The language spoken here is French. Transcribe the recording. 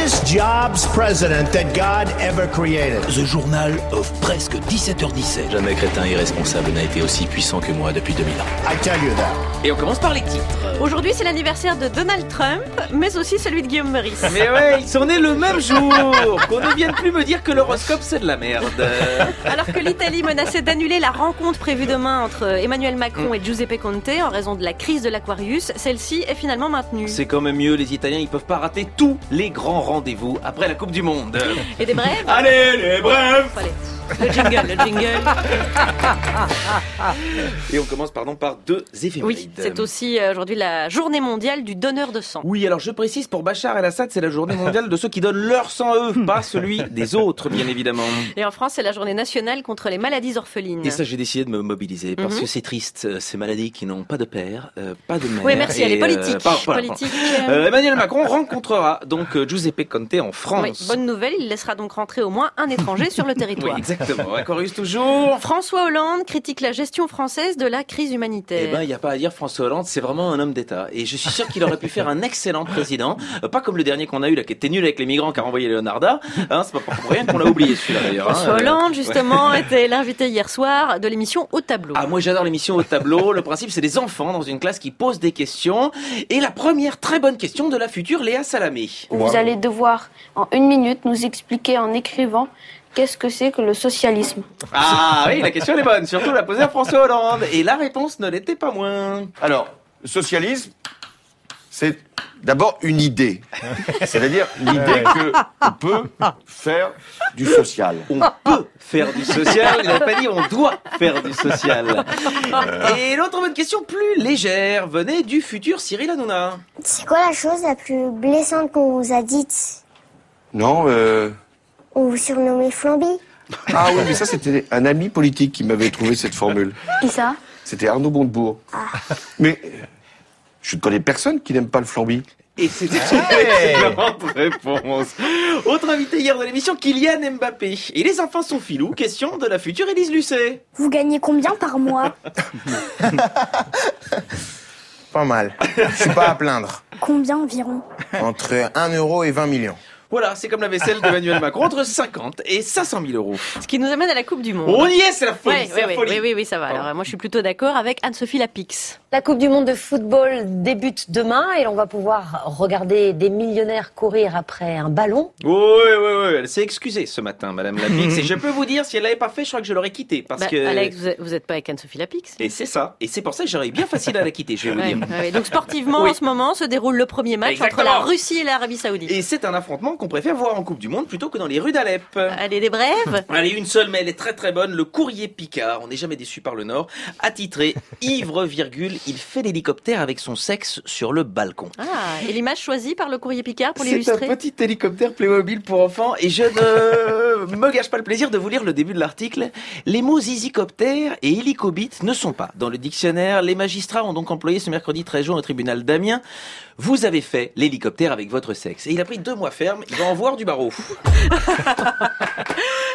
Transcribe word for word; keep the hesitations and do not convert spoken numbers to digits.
greatest jobs president that God ever created. The Journal of presque dix-sept heures dix-sept. Jamais crétin irresponsable n'a été aussi puissant que moi depuis deux mille ans. I tell you that. Et on commence par les titres. Aujourd'hui, c'est l'anniversaire de Donald Trump, mais aussi celui de Guillaume Meurice. Mais ouais, ils sont nés le même jour. Qu'on ne vienne plus me dire que l'horoscope c'est de la merde. Alors que l'Italie menaçait d'annuler la rencontre prévue demain entre Emmanuel Macron et Giuseppe Conte en raison de la crise de l'Aquarius, celle-ci est finalement maintenue. C'est quand même mieux, les Italiens, ils peuvent pas rater tous les grands rendez-vous après la Coupe du Monde. Et des brèves. Allez, les brèves. Allez. Le jingle, le jingle. Et on commence pardon par deux éphémérides. Oui, c'est aussi euh, aujourd'hui la journée mondiale du donneur de sang. Oui, alors je précise, pour Bachar el-Assad, c'est la journée mondiale de ceux qui donnent leur sang à eux, pas celui des autres, bien évidemment. Et en France, c'est la journée nationale contre les maladies orphelines. Et ça, j'ai décidé de me mobiliser, parce mm-hmm. que c'est triste, ces maladies qui n'ont pas de père, euh, pas de mère. Oui, merci, elle est politique. Euh, pas, pas, politique. Pas. Euh, Emmanuel Macron rencontrera donc euh, Giuseppe Conte en France. Oui, bonne nouvelle, il laissera donc rentrer au moins un étranger sur le territoire. Oui, exactement. Aquarius toujours. François Hollande critique la gestion française de la crise humanitaire. Eh ben, il n'y a pas à dire, François Hollande, c'est vraiment un homme d'État. Et je suis sûr qu'il aurait pu faire un excellent président. Euh, pas comme le dernier qu'on a eu, là, qui était nul avec les migrants, qui a renvoyé Leonarda. Hein, c'est pas pour rien qu'on l'a oublié, celui-là, d'ailleurs. François hein. Hollande, justement, euh... était l'invité hier soir de l'émission Au Tableau. Ah, moi, j'adore l'émission Au Tableau. Le principe, c'est des enfants dans une classe qui posent des questions. Et la première très bonne question de la future Léa Salamé. Vous wow. allez devoir, en une minute, nous expliquer en écrivant qu'est-ce que c'est que le socialisme. Ah oui, la question elle est bonne, surtout la posée à François Hollande. Et la réponse ne l'était pas moins. Alors, le socialisme, c'est d'abord une idée. C'est-à-dire l'idée qu'on peut faire du social. On peut faire du social, il n'a pas dit on doit faire du social. Et l'autre bonne question plus légère venait du futur Cyril Hanouna. C'est quoi la chose la plus blessante qu'on vous a dite? Non, euh... On vous surnommait Flamby. Ah oui, mais ça, c'était un ami politique qui m'avait trouvé cette formule. Qui ça? C'était Arnaud Montebourg. Ah. Mais je ne connais personne qui n'aime pas le Flamby. Et c'était une excellente réponse. Autre invité hier de l'émission, Kylian Mbappé. Et les enfants sont filous. Question de la future Élise Lucet. Vous gagnez combien par mois? Pas mal. Je suis pas à plaindre. Combien environ? Entre un euro et vingt millions. Voilà, c'est comme la vaisselle d'Emmanuel Macron, entre cinquante et cinq cent mille euros. Ce qui nous amène à la Coupe du Monde. On y est, c'est la folie, ouais, c'est ouais, la ouais, folie. Oui, oui, oui, ça va. Alors, moi, je suis plutôt d'accord avec Anne-Sophie Lapix. La Coupe du Monde de football débute demain et on va pouvoir regarder des millionnaires courir après un ballon. Oui, oui, oui, elle s'est excusée ce matin, Madame Lapix. Et je peux vous dire, si elle l'avait pas fait, je crois que je l'aurais quittée. Parce bah, que... Alex, vous n'êtes pas avec Anne-Sophie Lapix. Et c'est ça. Et c'est pour ça que j'aurais bien facile à la quitter, je vais ouais, vous dire. Ouais, donc, sportivement, oui. en ce moment, se déroule le premier match Exactement. entre la Russie et l'Arabie Saoudite. Et c'est un affrontement qu'on préfère voir en Coupe du Monde plutôt que dans les rues d'Alep. Allez, des brèves. Allez, une seule, mais elle est très très bonne. Le Courrier Picard, on n'est jamais déçu par le Nord, a titré « Ivre, virgule, il fait l'hélicoptère avec son sexe sur le balcon ». Ah, et l'image choisie par le Courrier Picard pour l'illustrer? C'est un petit hélicoptère Playmobil pour enfants et je ne me gâche pas le plaisir de vous lire le début de l'article. Les mots zizicoptère et hélicobite ne sont pas dans le dictionnaire. Les magistrats ont donc employé ce mercredi treize juin au tribunal d'Amiens. Vous avez fait l'hélicoptère avec votre sexe. Et il a pris deux mois ferme, il va en voir du barreau.